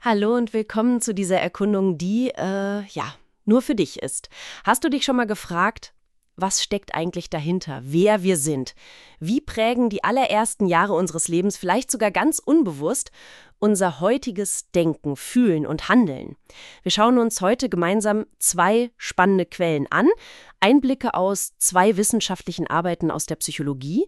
Hallo und willkommen zu dieser Erkundung, die, nur für dich ist. Hast du dich schon mal gefragt, was steckt eigentlich dahinter, wer wir sind? Wie prägen die allerersten Jahre unseres Lebens, vielleicht sogar ganz unbewusst, unser heutiges Denken, Fühlen und Handeln? Wir schauen uns heute gemeinsam 2 spannende Quellen an, Einblicke aus 2 wissenschaftlichen Arbeiten aus der Psychologie.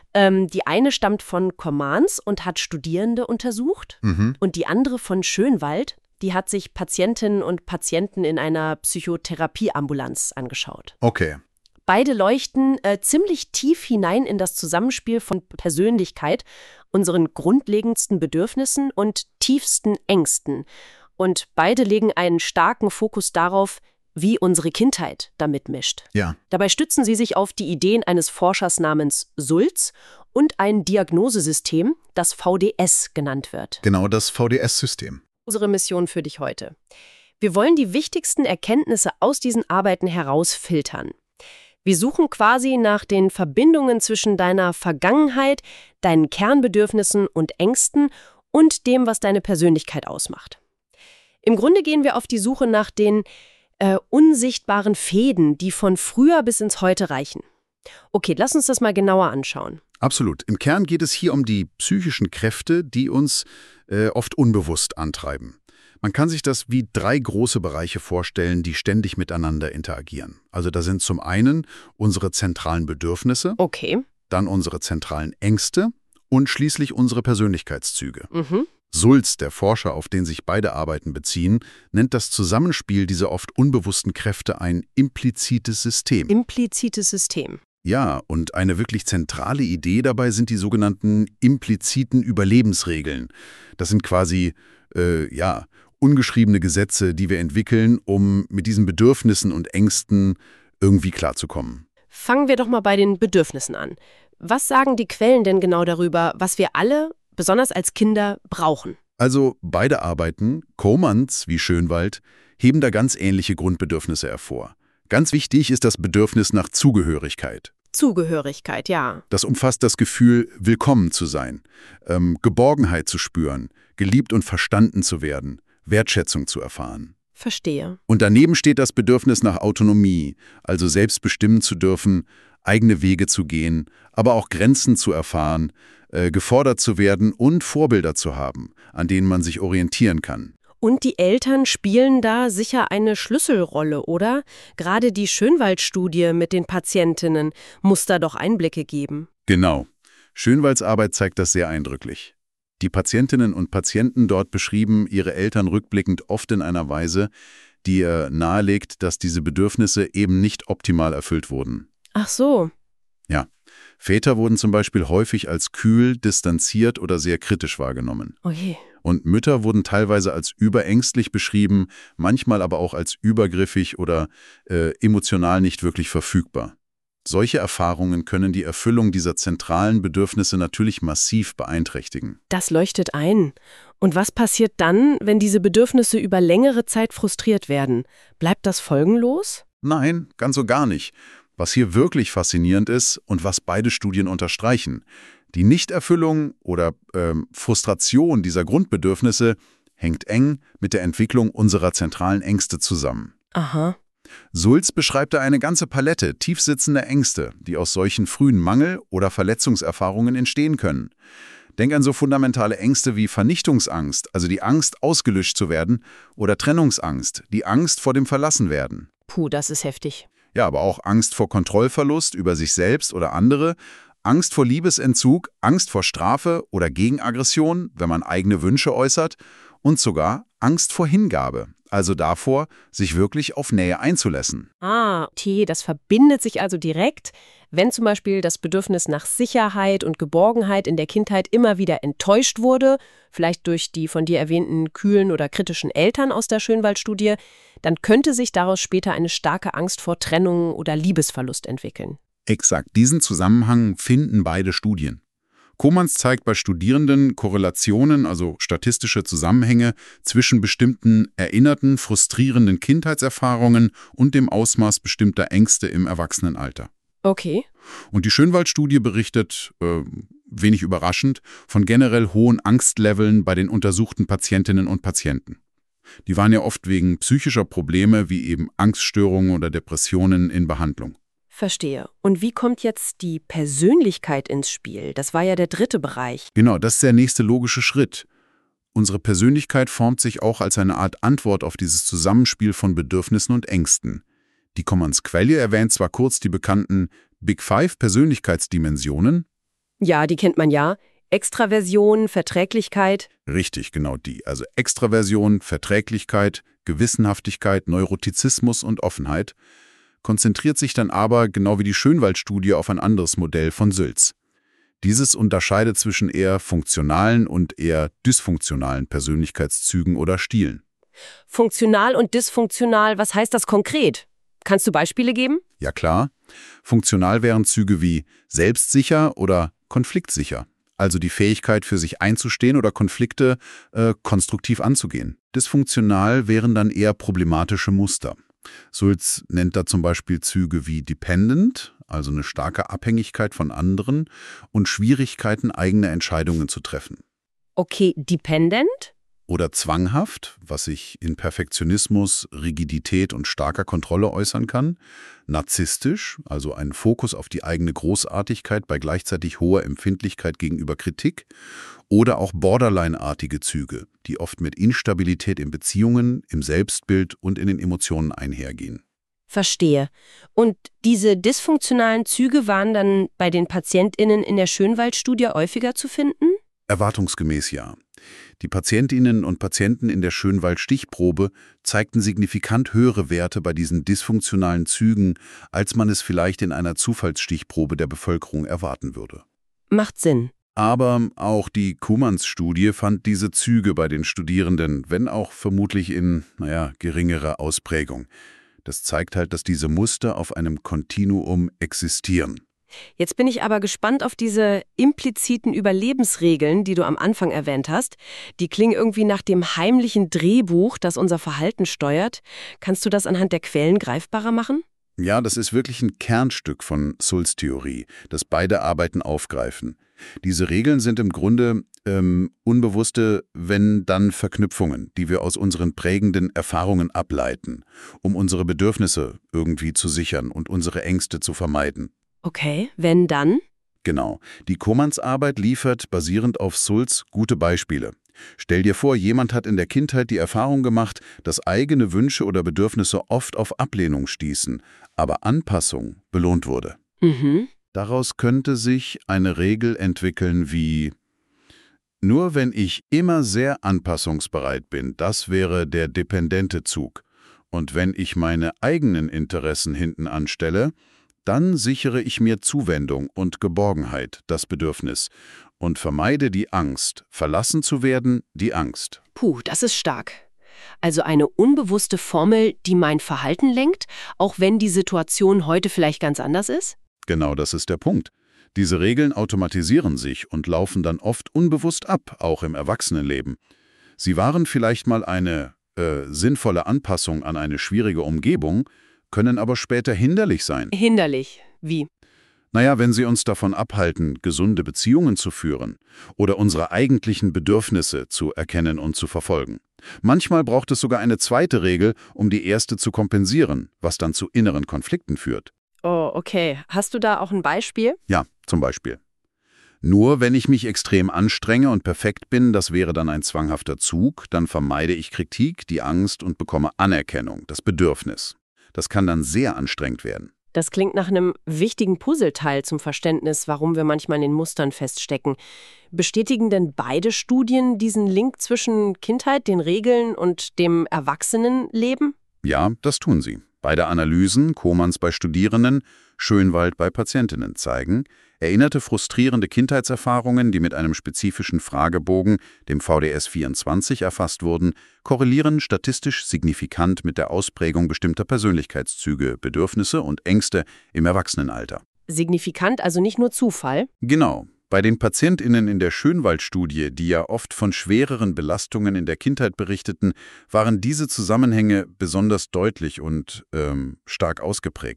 Die eine stammt von Commans und hat Studierende untersucht und die andere von Schönwald, die hat sich Patientinnen und Patienten in einer Psychotherapieambulanz angeschaut. Okay. Beide leuchten ziemlich tief hinein in das Zusammenspiel von Persönlichkeit, unseren grundlegendsten Bedürfnissen und tiefsten Ängsten. Und beide legen einen starken Fokus darauf, wie unsere Kindheit damit mischt. Ja. Dabei stützen sie sich auf die Ideen eines Forschers namens Sulz und ein Diagnosesystem, das VDS genannt wird. Genau, das VDS-System. Unsere Mission für dich heute. Wir wollen die wichtigsten Erkenntnisse aus diesen Arbeiten herausfiltern. Wir suchen quasi nach den Verbindungen zwischen deiner Vergangenheit, deinen Kernbedürfnissen und Ängsten und dem, was deine Persönlichkeit ausmacht. Im Grunde gehen wir auf die Suche nach den unsichtbaren Fäden, die von früher bis ins Heute reichen. Okay, lass uns das mal genauer anschauen. Absolut. Im Kern geht es hier um die psychischen Kräfte, die uns oft unbewusst antreiben. Man kann sich das wie 3 große Bereiche vorstellen, die ständig miteinander interagieren. Also da sind zum einen unsere zentralen Bedürfnisse, Okay. dann unsere zentralen Ängste und schließlich unsere Persönlichkeitszüge. Mhm. Sulz, der Forscher, auf den sich beide Arbeiten beziehen, nennt das Zusammenspiel dieser oft unbewussten Kräfte ein implizites System. Implizites System. Ja, und eine wirklich zentrale Idee dabei sind die sogenannten impliziten Überlebensregeln. Das sind quasi, ungeschriebene Gesetze, die wir entwickeln, um mit diesen Bedürfnissen und Ängsten irgendwie klarzukommen. Fangen wir doch mal bei den Bedürfnissen an. Was sagen die Quellen denn genau darüber, was wir alle, besonders als Kinder, brauchen? Also beide Arbeiten, Commans wie Schönwald, heben da ganz ähnliche Grundbedürfnisse hervor. Ganz wichtig ist das Bedürfnis nach Zugehörigkeit. Zugehörigkeit, ja. Das umfasst das Gefühl, willkommen zu sein, Geborgenheit zu spüren, geliebt und verstanden zu werden, Wertschätzung zu erfahren. Verstehe. Und daneben steht das Bedürfnis nach Autonomie, also selbst bestimmen zu dürfen, eigene Wege zu gehen, aber auch Grenzen zu erfahren, gefordert zu werden und Vorbilder zu haben, an denen man sich orientieren kann. Und die Eltern spielen da sicher eine Schlüsselrolle, oder? Gerade die Schönwald-Studie mit den Patientinnen muss da doch Einblicke geben. Genau. Schönwalds Arbeit zeigt das sehr eindrücklich. Die Patientinnen und Patienten dort beschrieben ihre Eltern rückblickend oft in einer Weise, die nahelegt, dass diese Bedürfnisse eben nicht optimal erfüllt wurden. Ach so. Ja. Väter wurden zum Beispiel häufig als kühl, distanziert oder sehr kritisch wahrgenommen. Okay. Und Mütter wurden teilweise als überängstlich beschrieben, manchmal aber auch als übergriffig oder emotional nicht wirklich verfügbar. Solche Erfahrungen können die Erfüllung dieser zentralen Bedürfnisse natürlich massiv beeinträchtigen. Das leuchtet ein. Und was passiert dann, wenn diese Bedürfnisse über längere Zeit frustriert werden? Bleibt das folgenlos? Nein, ganz so gar nicht. Was hier wirklich faszinierend ist und was beide Studien unterstreichen: Die Nichterfüllung oder Frustration dieser Grundbedürfnisse hängt eng mit der Entwicklung unserer zentralen Ängste zusammen. Aha. Sulz beschreibt da eine ganze Palette tiefsitzender Ängste, die aus solchen frühen Mangel- oder Verletzungserfahrungen entstehen können. Denk an so fundamentale Ängste wie Vernichtungsangst, also die Angst, ausgelöscht zu werden, oder Trennungsangst, die Angst vor dem Verlassenwerden. Puh, das ist heftig. Ja, aber auch Angst vor Kontrollverlust über sich selbst oder andere, Angst vor Liebesentzug, Angst vor Strafe oder Gegenaggression, wenn man eigene Wünsche äußert, und sogar Angst vor Hingabe, also davor, sich wirklich auf Nähe einzulassen. Ah, okay, das verbindet sich also direkt, wenn zum Beispiel das Bedürfnis nach Sicherheit und Geborgenheit in der Kindheit immer wieder enttäuscht wurde, vielleicht durch die von dir erwähnten kühlen oder kritischen Eltern aus der Schönwald-Studie, dann könnte sich daraus später eine starke Angst vor Trennung oder Liebesverlust entwickeln. Exakt, diesen Zusammenhang finden beide Studien. Commans zeigt bei Studierenden Korrelationen, also statistische Zusammenhänge zwischen bestimmten erinnerten, frustrierenden Kindheitserfahrungen und dem Ausmaß bestimmter Ängste im Erwachsenenalter. Okay. Und die Schönwald-Studie berichtet wenig überraschend, von generell hohen Angstleveln bei den untersuchten Patientinnen und Patienten. Die waren ja oft wegen psychischer Probleme wie eben Angststörungen oder Depressionen in Behandlung. Verstehe. Und wie kommt jetzt die Persönlichkeit ins Spiel? Das war ja der dritte Bereich. Genau, das ist der nächste logische Schritt. Unsere Persönlichkeit formt sich auch als eine Art Antwort auf dieses Zusammenspiel von Bedürfnissen und Ängsten. Die Commons Quelle erwähnt zwar kurz die bekannten Big Five Persönlichkeitsdimensionen. Ja, die kennt man ja. Extraversion, Verträglichkeit. Richtig, genau die. Also Extraversion, Verträglichkeit, Gewissenhaftigkeit, Neurotizismus und Offenheit. Konzentriert sich dann aber, genau wie die Schönwald-Studie, auf ein anderes Modell von Sülz. Dieses unterscheidet zwischen eher funktionalen und eher dysfunktionalen Persönlichkeitszügen oder Stilen. Funktional und dysfunktional, was heißt das konkret? Kannst du Beispiele geben? Ja klar, funktional wären Züge wie selbstsicher oder konfliktsicher, also die Fähigkeit für sich einzustehen oder Konflikte konstruktiv anzugehen. Dysfunktional wären dann eher problematische Muster. Sulz nennt da zum Beispiel Züge wie dependent, also eine starke Abhängigkeit von anderen und Schwierigkeiten, eigene Entscheidungen zu treffen. Okay, dependent? Oder zwanghaft, was sich in Perfektionismus, Rigidität und starker Kontrolle äußern kann. Narzisstisch, also ein Fokus auf die eigene Großartigkeit bei gleichzeitig hoher Empfindlichkeit gegenüber Kritik. Oder auch Borderline-artige Züge, die oft mit Instabilität in Beziehungen, im Selbstbild und in den Emotionen einhergehen. Verstehe. Und diese dysfunktionalen Züge waren dann bei den PatientInnen in der Schönwald-Studie häufiger zu finden? Erwartungsgemäß ja. Die Patientinnen und Patienten in der Schönwald-Stichprobe zeigten signifikant höhere Werte bei diesen dysfunktionalen Zügen, als man es vielleicht in einer Zufallsstichprobe der Bevölkerung erwarten würde. Macht Sinn. Aber auch die Kumans-Studie fand diese Züge bei den Studierenden, wenn auch vermutlich in, geringerer Ausprägung. Das zeigt halt, dass diese Muster auf einem Kontinuum existieren. Jetzt bin ich aber gespannt auf diese impliziten Überlebensregeln, die du am Anfang erwähnt hast. Die klingen irgendwie nach dem heimlichen Drehbuch, das unser Verhalten steuert. Kannst du das anhand der Quellen greifbarer machen? Ja, das ist wirklich ein Kernstück von Sulz Theorie, das beide Arbeiten aufgreifen. Diese Regeln sind im Grunde unbewusste Wenn-Dann-Verknüpfungen, die wir aus unseren prägenden Erfahrungen ableiten, um unsere Bedürfnisse irgendwie zu sichern und unsere Ängste zu vermeiden. Okay, wenn dann? Genau. Die Kumans-Arbeit liefert, basierend auf Sulz, gute Beispiele. Stell dir vor, jemand hat in der Kindheit die Erfahrung gemacht, dass eigene Wünsche oder Bedürfnisse oft auf Ablehnung stießen, aber Anpassung belohnt wurde. Mhm. Daraus könnte sich eine Regel entwickeln wie: Nur wenn ich immer sehr anpassungsbereit bin, das wäre der dependente Zug. Und wenn ich meine eigenen Interessen hinten anstelle, dann sichere ich mir Zuwendung und Geborgenheit, das Bedürfnis, und vermeide die Angst, verlassen zu werden, die Angst. Puh, das ist stark. Also eine unbewusste Formel, die mein Verhalten lenkt, auch wenn die Situation heute vielleicht ganz anders ist? Genau das ist der Punkt. Diese Regeln automatisieren sich und laufen dann oft unbewusst ab, auch im Erwachsenenleben. Sie waren vielleicht mal eine sinnvolle Anpassung an eine schwierige Umgebung, können aber später hinderlich sein. Hinderlich. Wie? Naja, wenn sie uns davon abhalten, gesunde Beziehungen zu führen oder unsere eigentlichen Bedürfnisse zu erkennen und zu verfolgen. Manchmal braucht es sogar eine zweite Regel, um die erste zu kompensieren, was dann zu inneren Konflikten führt. Oh, okay. Hast du da auch ein Beispiel? Ja, zum Beispiel. Nur wenn ich mich extrem anstrenge und perfekt bin, das wäre dann ein zwanghafter Zug, dann vermeide ich Kritik, die Angst und bekomme Anerkennung, das Bedürfnis. Das kann dann sehr anstrengend werden. Das klingt nach einem wichtigen Puzzleteil zum Verständnis, warum wir manchmal in den Mustern feststecken. Bestätigen denn beide Studien diesen Link zwischen Kindheit, den Regeln und dem Erwachsenenleben? Ja, das tun sie. Beide Analysen, Kumans bei Studierenden, Schönwald bei Patientinnen, zeigen, erinnerte frustrierende Kindheitserfahrungen, die mit einem spezifischen Fragebogen, dem VDS-24, erfasst wurden, korrelieren statistisch signifikant mit der Ausprägung bestimmter Persönlichkeitszüge, Bedürfnisse und Ängste im Erwachsenenalter. Signifikant, also nicht nur Zufall? Genau. Bei den PatientInnen in der Schönwald-Studie, die ja oft von schwereren Belastungen in der Kindheit berichteten, waren diese Zusammenhänge besonders deutlich und stark ausgeprägt.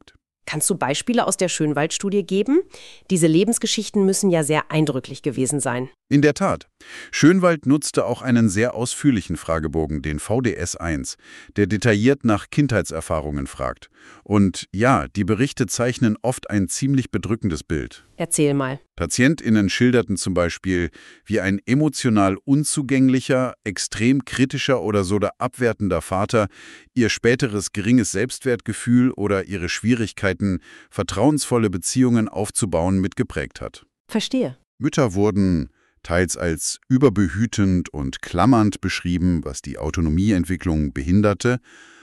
Kannst du Beispiele aus der Schönwald-Studie geben? Diese Lebensgeschichten müssen ja sehr eindrücklich gewesen sein. In der Tat. Schönwald nutzte auch einen sehr ausführlichen Fragebogen, den VDS-1, der detailliert nach Kindheitserfahrungen fragt. Und ja, die Berichte zeichnen oft ein ziemlich bedrückendes Bild. Erzähl mal. PatientInnen schilderten zum Beispiel, wie ein emotional unzugänglicher, extrem kritischer oder sogar abwertender Vater ihr späteres geringes Selbstwertgefühl oder ihre Schwierigkeiten, vertrauensvolle Beziehungen aufzubauen, mitgeprägt hat. Verstehe. Mütter wurden teils als überbehütend und klammernd beschrieben, was die Autonomieentwicklung behinderte,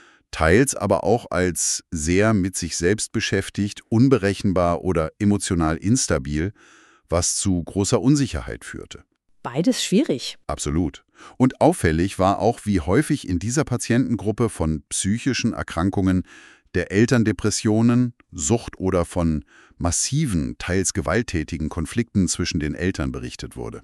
teils aber auch als sehr mit sich selbst beschäftigt, unberechenbar oder emotional instabil, was zu großer Unsicherheit führte. Beides schwierig. Absolut. Und auffällig war auch, wie häufig in dieser Patientengruppe von psychischen Erkrankungen, der Elterndepressionen, Sucht oder von massiven, teils gewalttätigen Konflikten zwischen den Eltern berichtet wurde.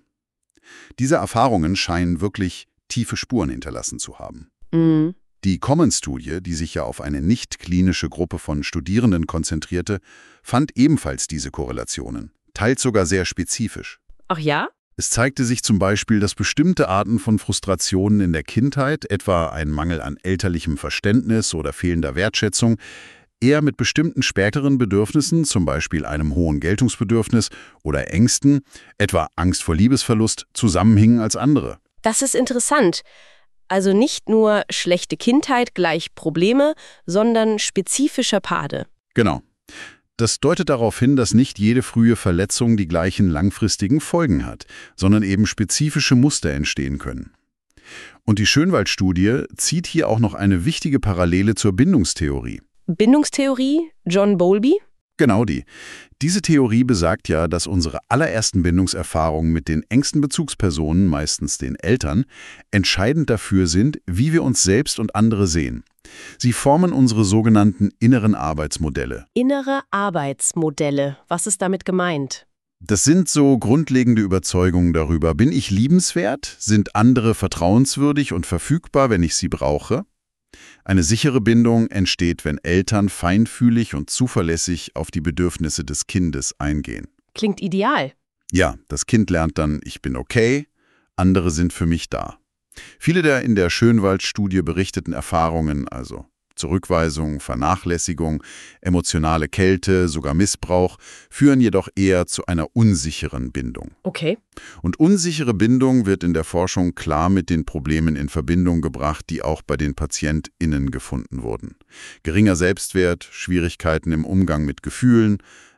Diese Erfahrungen scheinen wirklich tiefe Spuren hinterlassen zu haben. Mhm. Die Commons-Studie, die sich ja auf eine nicht-klinische Gruppe von Studierenden konzentrierte, fand ebenfalls diese Korrelationen, teils sogar sehr spezifisch. Ach ja? Es zeigte sich zum Beispiel, dass bestimmte Arten von Frustrationen in der Kindheit, etwa ein Mangel an elterlichem Verständnis oder fehlender Wertschätzung, eher mit bestimmten späteren Bedürfnissen, zum Beispiel einem hohen Geltungsbedürfnis oder Ängsten, etwa Angst vor Liebesverlust, zusammenhingen als andere. Das ist interessant. Also nicht nur schlechte Kindheit gleich Probleme, sondern spezifische Pfade. Genau. Das deutet darauf hin, dass nicht jede frühe Verletzung die gleichen langfristigen Folgen hat, sondern eben spezifische Muster entstehen können. Und die Schönwald-Studie zieht hier auch noch eine wichtige Parallele zur Bindungstheorie. Bindungstheorie, John Bowlby? Genau die. Diese Theorie besagt ja, dass unsere allerersten Bindungserfahrungen mit den engsten Bezugspersonen, meistens den Eltern, entscheidend dafür sind, wie wir uns selbst und andere sehen. Sie formen unsere sogenannten inneren Arbeitsmodelle. Innere Arbeitsmodelle. Was ist damit gemeint? Das sind so grundlegende Überzeugungen darüber, bin ich liebenswert, sind andere vertrauenswürdig und verfügbar, wenn ich sie brauche? Eine sichere Bindung entsteht, wenn Eltern feinfühlig und zuverlässig auf die Bedürfnisse des Kindes eingehen. Klingt ideal. Ja, das Kind lernt dann, ich bin okay, andere sind für mich da. Viele der in der Schönwald-Studie berichteten Erfahrungen, also Zurückweisung, Vernachlässigung, emotionale Kälte, sogar Missbrauch, führen jedoch eher zu einer unsicheren Bindung. Okay. Und unsichere Bindung wird in der Forschung klar mit den Problemen in Verbindung gebracht, die auch bei den PatientInnen gefunden wurden. Geringer Selbstwert, Schwierigkeiten im Umgang mit Gefühlen,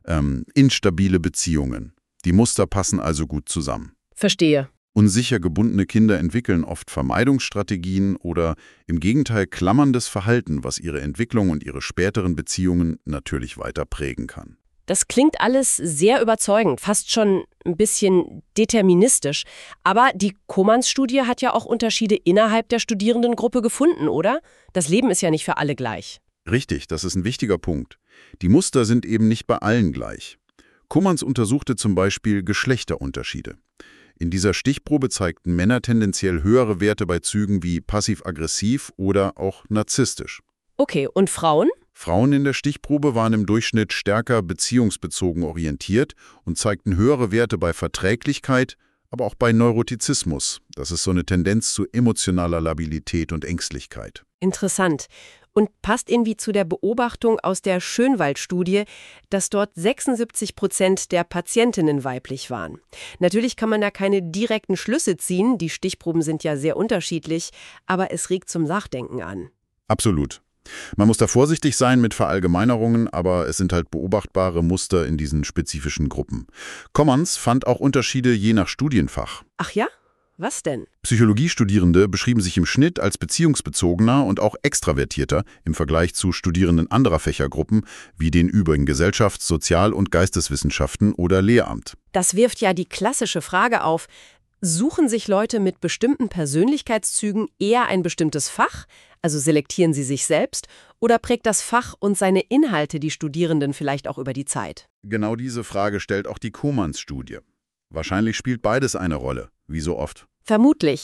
instabile Beziehungen. Die Muster passen also gut zusammen. Verstehe. Unsicher gebundene Kinder entwickeln oft Vermeidungsstrategien oder im Gegenteil klammerndes Verhalten, was ihre Entwicklung und ihre späteren Beziehungen natürlich weiter prägen kann. Das klingt alles sehr überzeugend, fast schon ein bisschen deterministisch. Aber die Commons-Studie hat ja auch Unterschiede innerhalb der Studierendengruppe gefunden, oder? Das Leben ist ja nicht für alle gleich. Richtig, das ist ein wichtiger Punkt. Die Muster sind eben nicht bei allen gleich. Commons untersuchte zum Beispiel Geschlechterunterschiede. In dieser Stichprobe zeigten Männer tendenziell höhere Werte bei Zügen wie passiv-aggressiv oder auch narzisstisch. Okay, und Frauen? Frauen in der Stichprobe waren im Durchschnitt stärker beziehungsbezogen orientiert und zeigten höhere Werte bei Verträglichkeit, aber auch bei Neurotizismus. Das ist so eine Tendenz zu emotionaler Labilität und Ängstlichkeit. Interessant. Und passt irgendwie zu der Beobachtung aus der Schönwald-Studie, dass dort 76% der Patientinnen weiblich waren. Natürlich kann man da keine direkten Schlüsse ziehen, die Stichproben sind ja sehr unterschiedlich, aber es regt zum Nachdenken an. Absolut. Man muss da vorsichtig sein mit Verallgemeinerungen, aber es sind halt beobachtbare Muster in diesen spezifischen Gruppen. Commons fand auch Unterschiede je nach Studienfach. Ach ja? Was denn? Psychologiestudierende beschrieben sich im Schnitt als beziehungsbezogener und auch extravertierter im Vergleich zu Studierenden anderer Fächergruppen wie den übrigen Gesellschafts-, Sozial- und Geisteswissenschaften oder Lehramt. Das wirft ja die klassische Frage auf, suchen sich Leute mit bestimmten Persönlichkeitszügen eher ein bestimmtes Fach, also selektieren sie sich selbst, oder prägt das Fach und seine Inhalte die Studierenden vielleicht auch über die Zeit? Genau diese Frage stellt auch die Commons-Studie. Wahrscheinlich spielt beides eine Rolle, wie so oft. Vermutlich.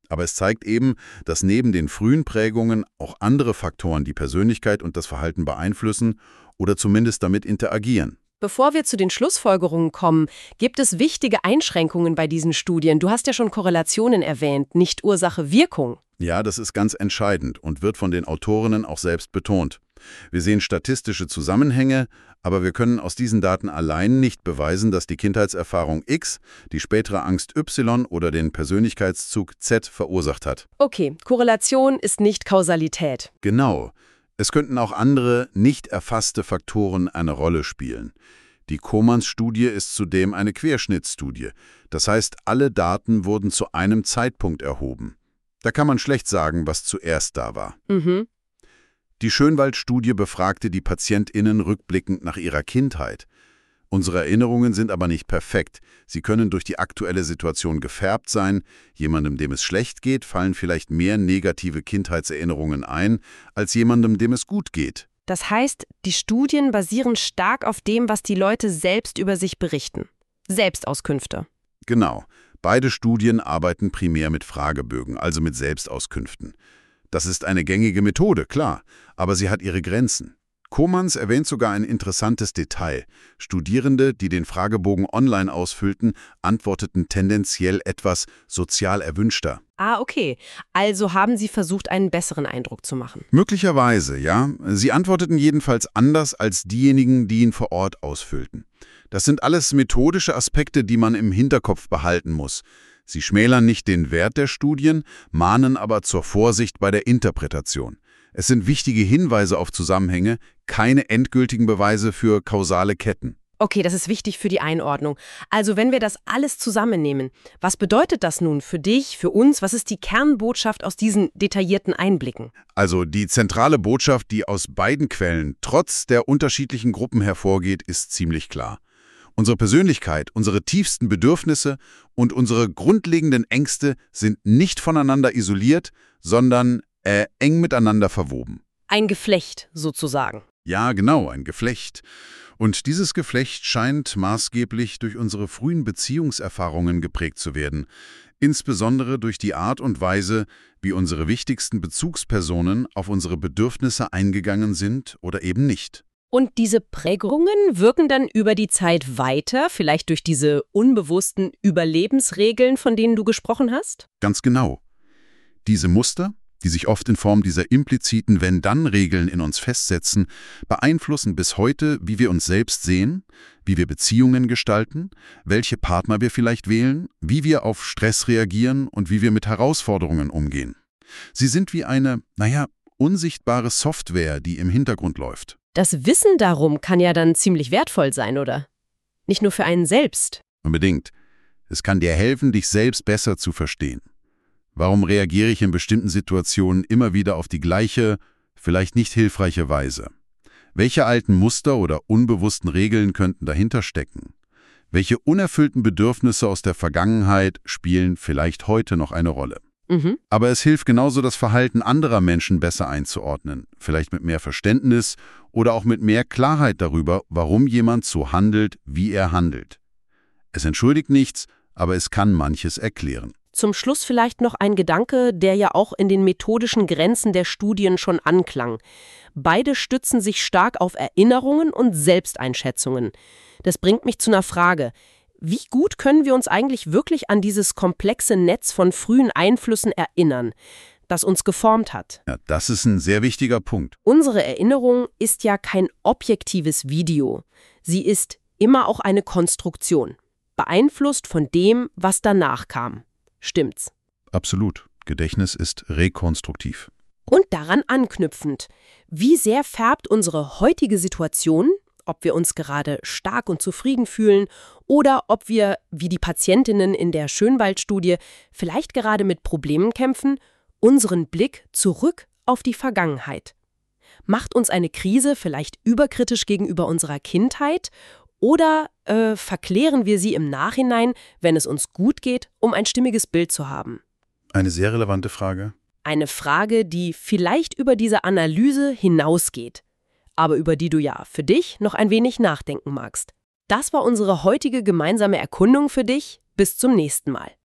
Aber es zeigt eben, dass neben den frühen Prägungen auch andere Faktoren die Persönlichkeit und das Verhalten beeinflussen oder zumindest damit interagieren. Bevor wir zu den Schlussfolgerungen kommen, gibt es wichtige Einschränkungen bei diesen Studien. Du hast ja schon Korrelationen erwähnt, nicht Ursache-Wirkung. Ja, das ist ganz entscheidend und wird von den Autorinnen auch selbst betont. Wir sehen statistische Zusammenhänge, aber wir können aus diesen Daten allein nicht beweisen, dass die Kindheitserfahrung X die spätere Angst Y oder den Persönlichkeitszug Z verursacht hat. Okay, Korrelation ist nicht Kausalität. Genau. Es könnten auch andere, nicht erfasste Faktoren eine Rolle spielen. Die Komans-Studie ist zudem eine Querschnittsstudie. Das heißt, alle Daten wurden zu einem Zeitpunkt erhoben. Da kann man schlecht sagen, was zuerst da war. Mhm. Die Schönwald-Studie befragte die PatientInnen rückblickend nach ihrer Kindheit. Unsere Erinnerungen sind aber nicht perfekt. Sie können durch die aktuelle Situation gefärbt sein. Jemandem, dem es schlecht geht, fallen vielleicht mehr negative Kindheitserinnerungen ein, als jemandem, dem es gut geht. Das heißt, die Studien basieren stark auf dem, was die Leute selbst über sich berichten. Selbstauskünfte. Genau. Beide Studien arbeiten primär mit Fragebögen, also mit Selbstauskünften. Das ist eine gängige Methode, klar, aber sie hat ihre Grenzen. Komans erwähnt sogar ein interessantes Detail. Studierende, die den Fragebogen online ausfüllten, antworteten tendenziell etwas sozial erwünschter. Ah, okay. Also haben Sie versucht, einen besseren Eindruck zu machen. Möglicherweise, ja. Sie antworteten jedenfalls anders als diejenigen, die ihn vor Ort ausfüllten. Das sind alles methodische Aspekte, die man im Hinterkopf behalten muss. Sie schmälern nicht den Wert der Studien, mahnen aber zur Vorsicht bei der Interpretation. Es sind wichtige Hinweise auf Zusammenhänge, keine endgültigen Beweise für kausale Ketten. Okay, das ist wichtig für die Einordnung. Also wenn wir das alles zusammennehmen, was bedeutet das nun für dich, für uns? Was ist die Kernbotschaft aus diesen detaillierten Einblicken? Also die zentrale Botschaft, die aus beiden Quellen trotz der unterschiedlichen Gruppen hervorgeht, ist ziemlich klar. Unsere Persönlichkeit, unsere tiefsten Bedürfnisse und unsere grundlegenden Ängste sind nicht voneinander isoliert, sondern eng miteinander verwoben. Ein Geflecht sozusagen. Ja, genau, ein Geflecht. Und dieses Geflecht scheint maßgeblich durch unsere frühen Beziehungserfahrungen geprägt zu werden, insbesondere durch die Art und Weise, wie unsere wichtigsten Bezugspersonen auf unsere Bedürfnisse eingegangen sind oder eben nicht. Und diese Prägungen wirken dann über die Zeit weiter, vielleicht durch diese unbewussten Überlebensregeln, von denen du gesprochen hast? Ganz genau. Diese Muster, die sich oft in Form dieser impliziten Wenn-Dann-Regeln in uns festsetzen, beeinflussen bis heute, wie wir uns selbst sehen, wie wir Beziehungen gestalten, welche Partner wir vielleicht wählen, wie wir auf Stress reagieren und wie wir mit Herausforderungen umgehen. Sie sind wie eine, unsichtbare Software, die im Hintergrund läuft. Das Wissen darum kann ja dann ziemlich wertvoll sein, oder? Nicht nur für einen selbst. Unbedingt. Es kann dir helfen, dich selbst besser zu verstehen. Warum reagiere ich in bestimmten Situationen immer wieder auf die gleiche, vielleicht nicht hilfreiche Weise? Welche alten Muster oder unbewussten Regeln könnten dahinter stecken? Welche unerfüllten Bedürfnisse aus der Vergangenheit spielen vielleicht heute noch eine Rolle? Aber es hilft genauso, das Verhalten anderer Menschen besser einzuordnen, vielleicht mit mehr Verständnis oder auch mit mehr Klarheit darüber, warum jemand so handelt, wie er handelt. Es entschuldigt nichts, aber es kann manches erklären. Zum Schluss vielleicht noch ein Gedanke, der ja auch in den methodischen Grenzen der Studien schon anklang. Beide stützen sich stark auf Erinnerungen und Selbsteinschätzungen. Das bringt mich zu einer Frage. Wie gut können wir uns eigentlich wirklich an dieses komplexe Netz von frühen Einflüssen erinnern, das uns geformt hat? Ja, das ist ein sehr wichtiger Punkt. Unsere Erinnerung ist ja kein objektives Video. Sie ist immer auch eine Konstruktion, beeinflusst von dem, was danach kam. Stimmt's? Absolut. Gedächtnis ist rekonstruktiv. Und daran anknüpfend, wie sehr färbt unsere heutige Situation, ob wir uns gerade stark und zufrieden fühlen oder ob wir, wie die Patientinnen in der Schönwald-Studie, vielleicht gerade mit Problemen kämpfen, unseren Blick zurück auf die Vergangenheit. Macht uns eine Krise vielleicht überkritisch gegenüber unserer Kindheit oder verklären wir sie im Nachhinein, wenn es uns gut geht, um ein stimmiges Bild zu haben? Eine sehr relevante Frage. Eine Frage, die vielleicht über diese Analyse hinausgeht, aber über die du ja für dich noch ein wenig nachdenken magst. Das war unsere heutige gemeinsame Erkundung für dich. Bis zum nächsten Mal.